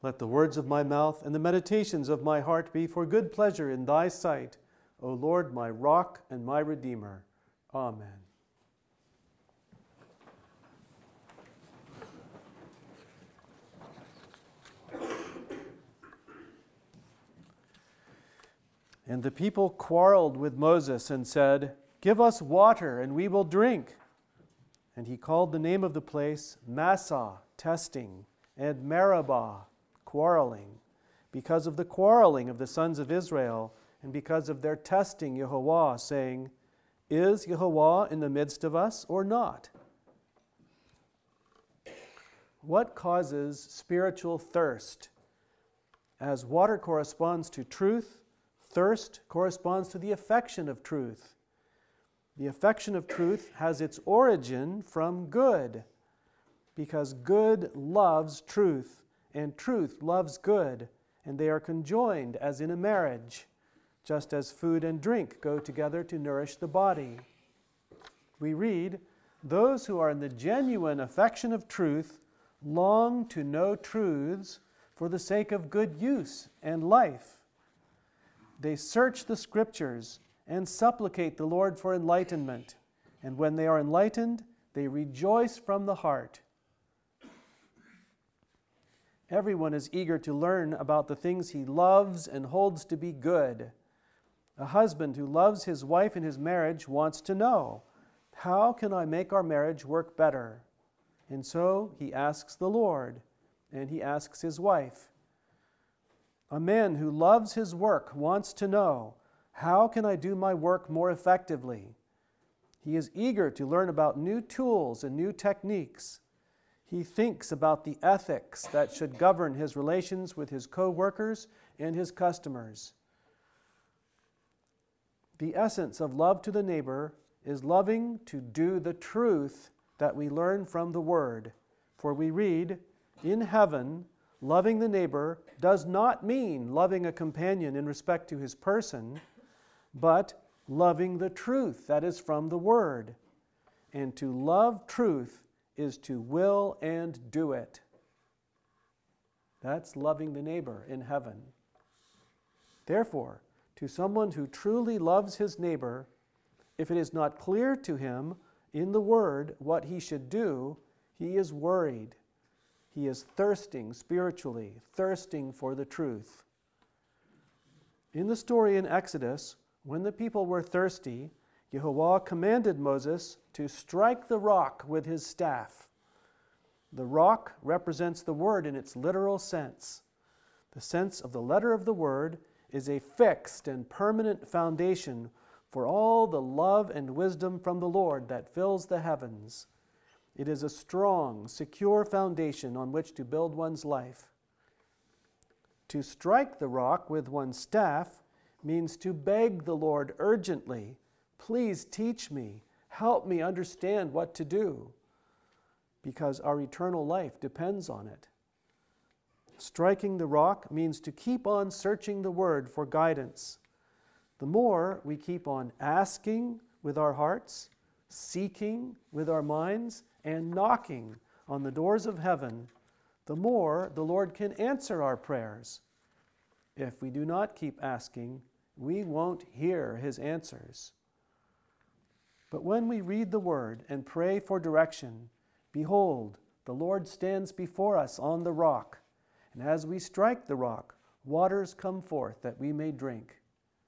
Let the words of my mouth and the meditations of my heart be for good pleasure in thy sight, O Lord, my rock and my redeemer. Amen. And the people quarreled with Moses and said, "Give us water and we will drink." And he called the name of the place Massah, testing, and Meribah, quarreling, because of the quarreling of the sons of Israel, and because of their testing Yehovah, saying, "Is Yehovah in the midst of us or not?" What causes spiritual thirst? As water corresponds to truth, thirst corresponds to the affection of truth. The affection of truth has its origin from good, because good loves truth, and truth loves good, and they are conjoined as in a marriage, just as food and drink go together to nourish the body. We read, "Those who are in the genuine affection of truth long to know truths for the sake of good use and life. They search the Scriptures and supplicate the Lord for enlightenment, and when they are enlightened, they rejoice from the heart." Everyone is eager to learn about the things he loves and holds to be good. A husband who loves his wife in his marriage wants to know, how can I make our marriage work better? And so he asks the Lord, and he asks his wife. A man who loves his work wants to know, how can I do my work more effectively? He is eager to learn about new tools and new techniques. He thinks about the ethics that should govern his relations with his co-workers and his customers. The essence of love to the neighbor is loving to do the truth that we learn from the Word. For we read, "In heaven, loving the neighbor does not mean loving a companion in respect to his person, but loving the truth that is from the Word. And to love truth is to will and do it." That's loving the neighbor in heaven. Therefore, to someone who truly loves his neighbor, if it is not clear to him in the Word what he should do, he is worried. He is thirsting spiritually, thirsting for the truth. In the story in Exodus, when the people were thirsty, Yehovah commanded Moses to strike the rock with his staff. The rock represents the Word in its literal sense. The sense of the letter of the Word is a fixed and permanent foundation for all the love and wisdom from the Lord that fills the heavens. It is a strong, secure foundation on which to build one's life. To strike the rock with one's staff means to beg the Lord urgently, "Please teach me, help me understand what to do," because our eternal life depends on it. Striking the rock means to keep on searching the Word for guidance. The more we keep on asking with our hearts, seeking with our minds, and knocking on the doors of heaven, the more the Lord can answer our prayers. If we do not keep asking, we won't hear His answers. But when we read the Word and pray for direction, behold, the Lord stands before us on the rock, and as we strike the rock, waters come forth that we may drink.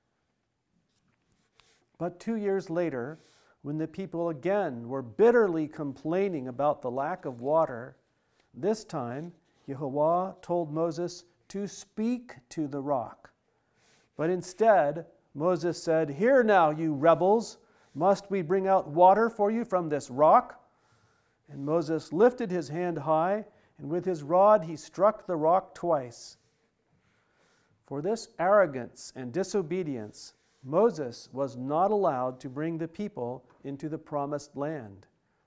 But 2 years later, when the people again were bitterly complaining about the lack of water, this time Yehovah told Moses to speak to the rock. But instead, Moses said, "Hear now, you rebels, must we bring out water for you from this rock?" And Moses lifted his hand high, and with his rod he struck the rock twice. For this arrogance and disobedience, Moses was not allowed to bring the people into the promised land.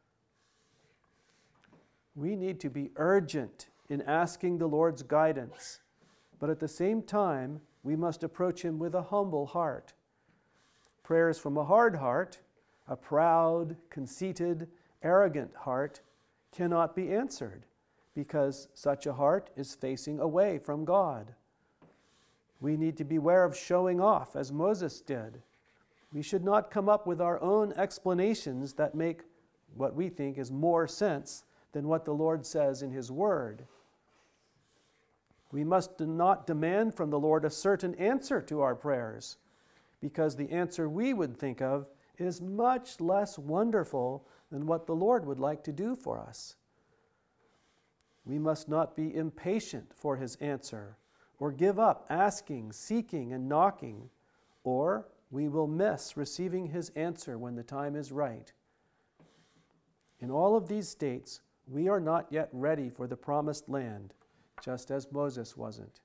We need to be urgent in asking the Lord's guidance, but at the same time, we must approach Him with a humble heart. Prayers from a hard heart, a proud, conceited, arrogant heart, cannot be answered, because such a heart is facing away from God. We need to beware of showing off as Moses did. We should not come up with our own explanations that make what we think is more sense than what the Lord says in His Word. We must not demand from the Lord a certain answer to our prayers, because the answer we would think of is much less wonderful than what the Lord would like to do for us. We must not be impatient for His answer, or give up asking, seeking, and knocking, or we will miss receiving His answer when the time is right. In all of these states, we are not yet ready for the promised land, just as Moses wasn't.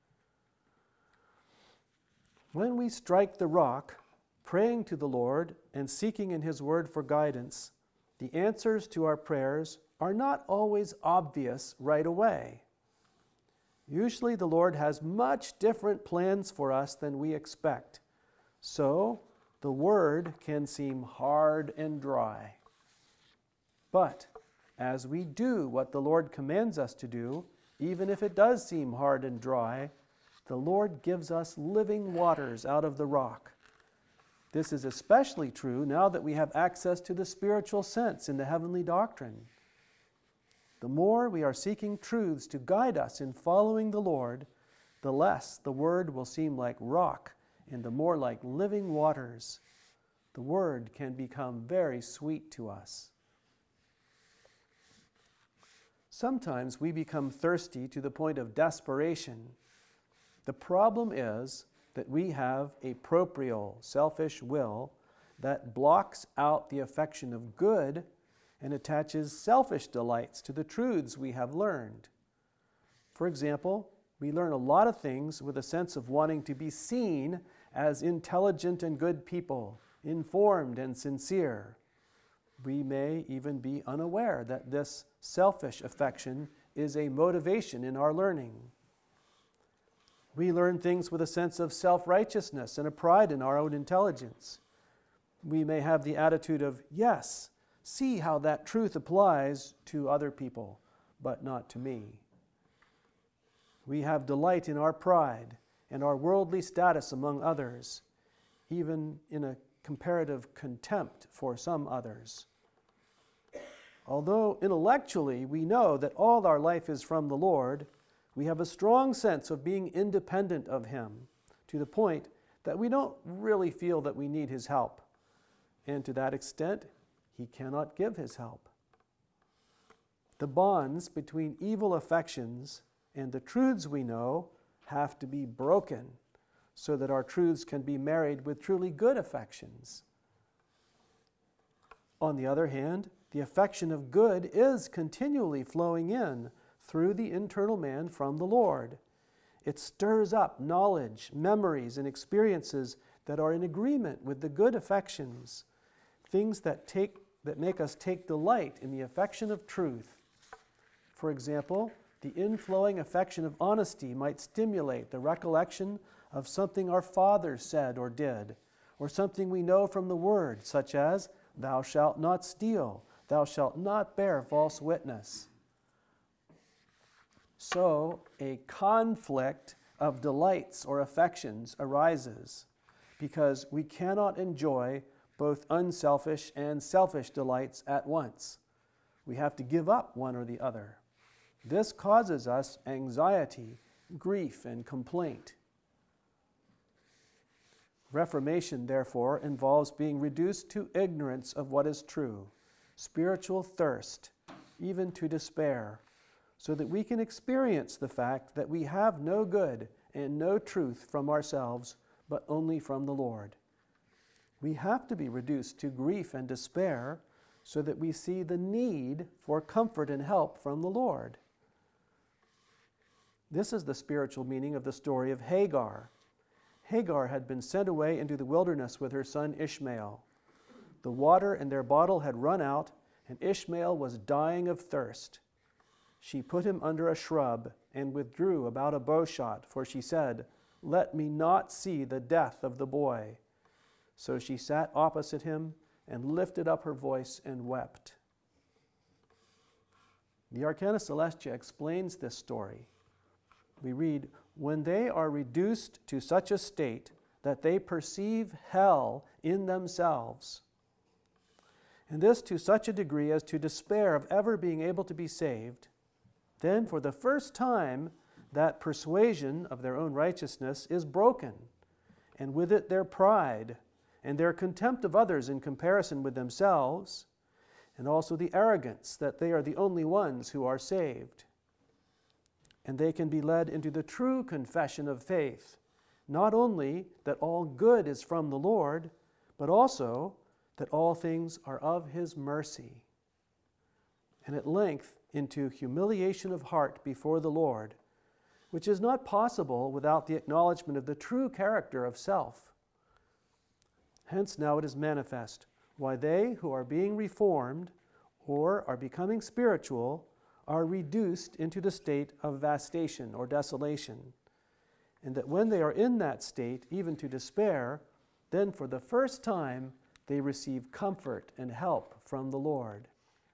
When we strike the rock, praying to the Lord and seeking in His Word for guidance, the answers to our prayers are not always obvious right away. Usually the Lord has much different plans for us than we expect, so the Word can seem hard and dry. But as we do what the Lord commands us to do, even if it does seem hard and dry, the Lord gives us living waters out of the rock. This is especially true now that we have access to the spiritual sense in the heavenly doctrine. The more we are seeking truths to guide us in following the Lord, the less the Word will seem like rock and the more like living waters. The Word can become very sweet to us. Sometimes we become thirsty to the point of desperation. The problem is that we have a proprial, selfish will that blocks out the affection of good and attaches selfish delights to the truths we have learned. For example, we learn a lot of things with a sense of wanting to be seen as intelligent and good people, informed and sincere. We may even be unaware that this selfish affection is a motivation in our learning. We learn things with a sense of self-righteousness and a pride in our own intelligence. We may have the attitude of, yes, see how that truth applies to other people, but not to me. We have delight in our pride and our worldly status among others, even in a comparative contempt for some others. Although intellectually we know that all our life is from the Lord, we have a strong sense of being independent of Him, to the point that we don't really feel that we need His help. And to that extent, He cannot give His help. The bonds between evil affections and the truths we know have to be broken so that our truths can be married with truly good affections. On the other hand, the affection of good is continually flowing in through the internal man from the Lord. It stirs up knowledge, memories, and experiences that are in agreement with the good affections, things that make us take delight in the affection of truth. For example, the inflowing affection of honesty might stimulate the recollection of something our fathers said or did, or something we know from the Word, such as, "Thou shalt not steal, thou shalt not bear false witness." So, a conflict of delights or affections arises because we cannot enjoy both unselfish and selfish delights at once. We have to give up one or the other. This causes us anxiety, grief, and complaint. Reformation, therefore, involves being reduced to ignorance of what is true, spiritual thirst, even to despair, so that we can experience the fact that we have no good and no truth from ourselves, but only from the Lord. We have to be reduced to grief and despair so that we see the need for comfort and help from the Lord. This is the spiritual meaning of the story of Hagar. Hagar had been sent away into the wilderness with her son Ishmael. The water in their bottle had run out, and Ishmael was dying of thirst. She put him under a shrub and withdrew about a bowshot, for she said, "Let me not see the death of the boy." So she sat opposite him and lifted up her voice and wept. The Arcana Celestia explains this story. We read, "When they are reduced to such a state that they perceive hell in themselves, and this to such a degree as to despair of ever being able to be saved, then for the first time that persuasion of their own righteousness is broken, and with it their pride, and their contempt of others in comparison with themselves, and also the arrogance that they are the only ones who are saved. And they can be led into the true confession of faith, not only that all good is from the Lord, but also that all things are of His mercy. And at length into humiliation of heart before the Lord, which is not possible without the acknowledgement of the true character of self. Hence now it is manifest why they who are being reformed or are becoming spiritual are reduced into the state of vastation or desolation, and that when they are in that state, even to despair, then for the first time they receive comfort and help from the Lord."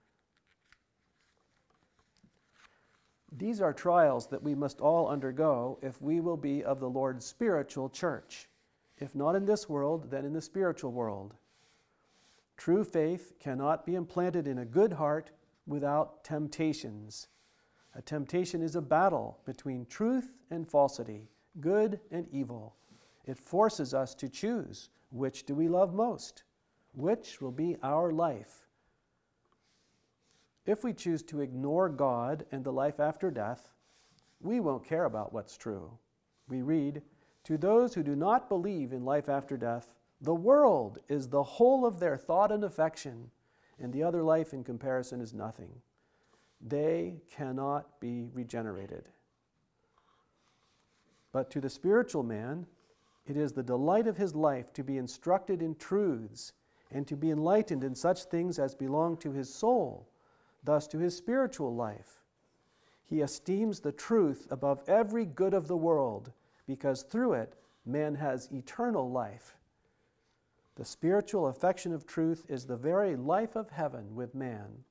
These are trials that we must all undergo if we will be of the Lord's spiritual church. If not in this world, then in the spiritual world. True faith cannot be implanted in a good heart without temptations. A temptation is a battle between truth and falsity, good and evil. It forces us to choose which do we love most, which will be our life. If we choose to ignore God and the life after death, we won't care about what's true. We read, "To those who do not believe in life after death, the world is the whole of their thought and affection, and the other life in comparison is nothing. They cannot be regenerated." But to the spiritual man, it is the delight of his life to be instructed in truths and to be enlightened in such things as belong to his soul, thus to his spiritual life. He esteems the truth above every good of the world, because through it man has eternal life. The spiritual affection of truth is the very life of heaven with man.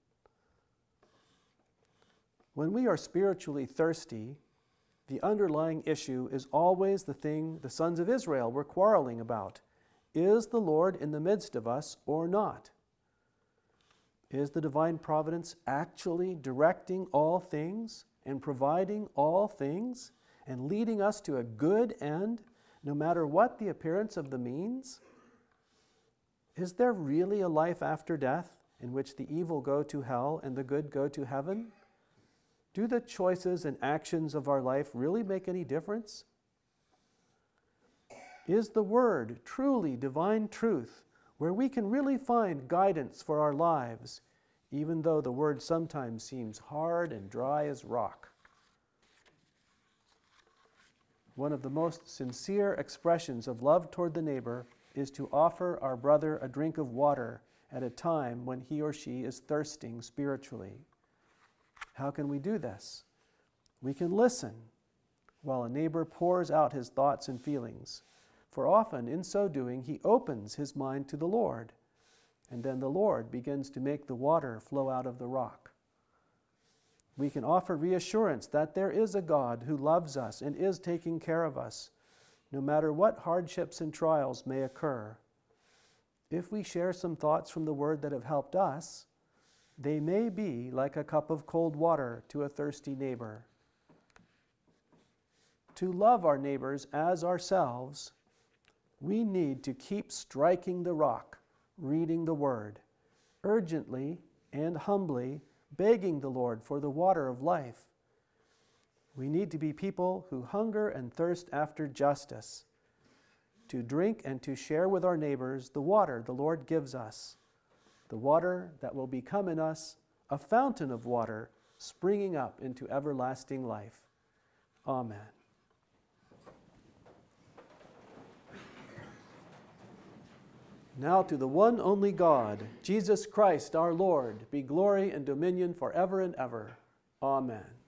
When we are spiritually thirsty, the underlying issue is always the thing the sons of Israel were quarreling about. Is the Lord in the midst of us or not? Is the divine providence actually directing all things and providing all things and leading us to a good end, no matter what the appearance of the means? Is there really a life after death in which the evil go to hell and the good go to heaven? Do the choices and actions of our life really make any difference? Is the Word truly divine truth, where we can really find guidance for our lives, even though the Word sometimes seems hard and dry as rock? One of the most sincere expressions of love toward the neighbor is to offer our brother a drink of water at a time when he or she is thirsting spiritually. How can we do this? We can listen while a neighbor pours out his thoughts and feelings, for often in so doing he opens his mind to the Lord, and then the Lord begins to make the water flow out of the rock. We can offer reassurance that there is a God who loves us and is taking care of us, no matter what hardships and trials may occur. If we share some thoughts from the Word that have helped us, they may be like a cup of cold water to a thirsty neighbor. To love our neighbors as ourselves, we need to keep striking the rock, reading the Word, urgently and humbly begging the Lord for the water of life. We need to be people who hunger and thirst after justice, to drink and to share with our neighbors the water the Lord gives us, the water that will become in us a fountain of water springing up into everlasting life. Amen. Now to the one only God, Jesus Christ our Lord, be glory and dominion forever and ever. Amen.